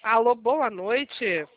Alô, boa noite.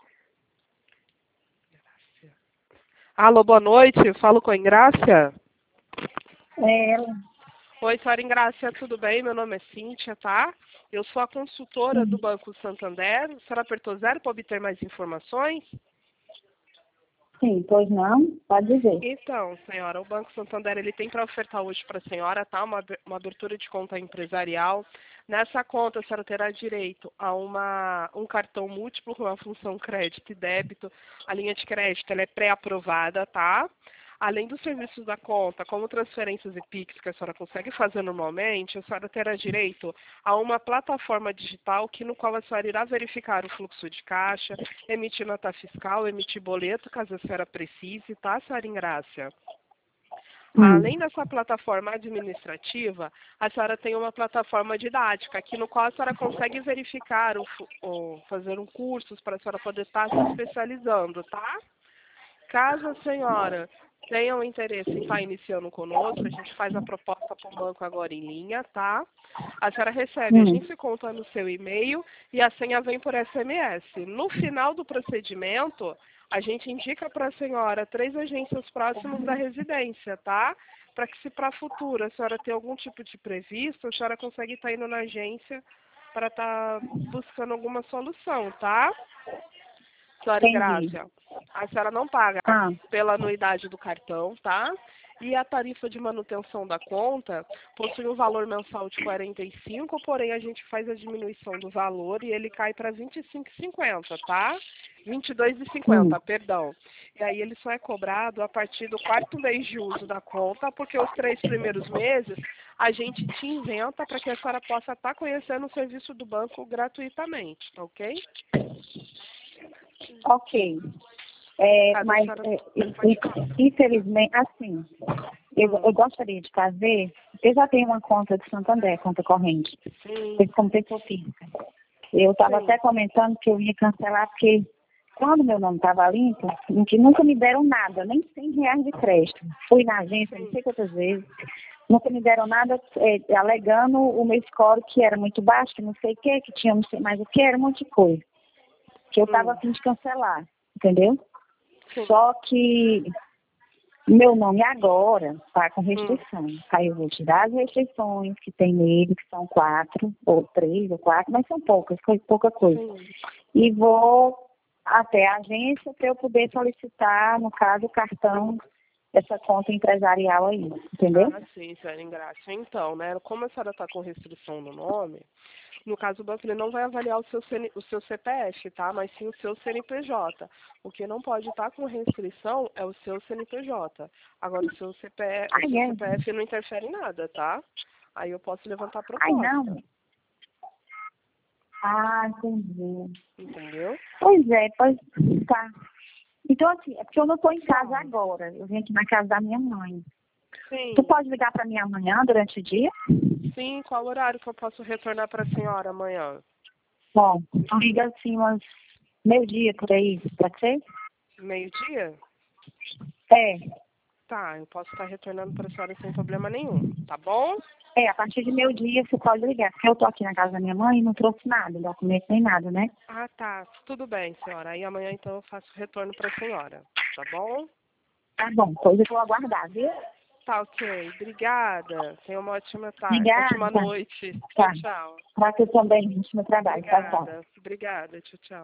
Alô, boa noite. Falo com a Ingrácia? É ela. Oi, senhora Ingrácia, tudo bem? Meu nome é Cíntia, tá? Eu sou a consultora do Banco Santander. A senhora apertou 0 para obter mais informações? Sim, pois não? Pode dizer. Então, senhora, o Banco Santander ele tem para ofertar hoje para a senhora, tá? Uma abertura de conta empresarial. Nessa conta, a senhora terá direito a um cartão múltiplo com a função crédito e débito. A linha de crédito ela é pré-aprovada, tá? Além dos serviços da conta, como transferências e Pix que a senhora consegue fazer normalmente, a senhora terá direito a uma plataforma digital no qual a senhora irá verificar o fluxo de caixa, emitir nota fiscal, emitir boleto, caso a senhora precise, tá, senhora Ingrácia? Além dessa plataforma administrativa, a senhora tem uma plataforma didática, no qual a senhora consegue verificar fazer cursos para a senhora poder estar se especializando, tá? Caso a senhora tenha um interesse em estar iniciando conosco, a gente faz a proposta para o banco agora em linha, tá? A senhora recebe, a gente conta no seu e-mail e a senha vem por SMS. No final do procedimento, a gente indica para a senhora 3 agências próximas da residência, tá? Para que se para a futuro a senhora ter algum tipo de previsto, a senhora consegue estar indo na agência para estar buscando alguma solução, tá? Senhora Entendi. Ingrácia, a senhora não paga pela anuidade do cartão, tá? E a tarifa de manutenção da conta possui um valor mensal de 45, porém a gente faz a diminuição do valor e ele cai para 25,50, tá? 22,50, perdão. E aí ele só é cobrado a partir do 4º mês de uso da conta, porque os 3 primeiros meses a gente te isenta para que a senhora possa estar conhecendo o serviço do banco gratuitamente, tá ok? Ok. Mas, infelizmente, assim, eu gostaria de fazer, eu já tenho uma conta de Santander, conta corrente, como pessoa física. Eu estava até comentando que eu ia cancelar, porque quando meu nome estava limpo, que nunca me deram nada, nem R$ 100 de crédito. Fui na agência, não sei quantas vezes, nunca me deram nada, alegando o meu score que era muito baixo, que não sei o que tinha não sei mais o que, era um monte de coisa. Que eu estava a fim de cancelar, entendeu? Só que meu nome agora está com restrição. Aí eu vou tirar as restrições que tem nele, que são 4, ou 3, ou 4, mas são poucas, pouca coisa. E vou até a agência para eu poder solicitar, no caso, o cartão dessa conta empresarial aí, entendeu? Ah, sim, senhora Ingrácia. Então, né, como a senhora está com restrição no nome, no caso, o banco ele não vai avaliar o seu CPF, tá? Mas sim o seu CNPJ. O que não pode estar com restrição é o seu CNPJ. Agora, o seu CPF não interfere em nada, tá? Aí eu posso levantar a proposta. Não. Entendi. Entendeu? Pois tá. Então, assim, é porque eu não estou em casa agora. Eu vim aqui na casa da minha mãe. Sim. Tu pode ligar para mim amanhã, durante o dia? Sim, qual horário que eu posso retornar para a senhora amanhã? Bom, liga assim umas meio-dia por aí, pode ser? Meio-dia? Tá, eu posso estar retornando para a senhora sem problema nenhum, tá bom? A partir de meio-dia você pode ligar, porque eu tô aqui na casa da minha mãe e não trouxe nada, documento nem nada, né? Ah, tá. Tudo bem, senhora. Aí amanhã, então, eu faço o retorno para a senhora, tá bom? Tá bom, pois eu vou aguardar, viu? Tá, ok. Obrigada. Tenha uma ótima tarde. Obrigada. Ótima noite. Tá. Tchau, tchau. Pra você também, gente, no trabalho. Obrigada. Tchau, tchau. Obrigada. Tchau, tchau.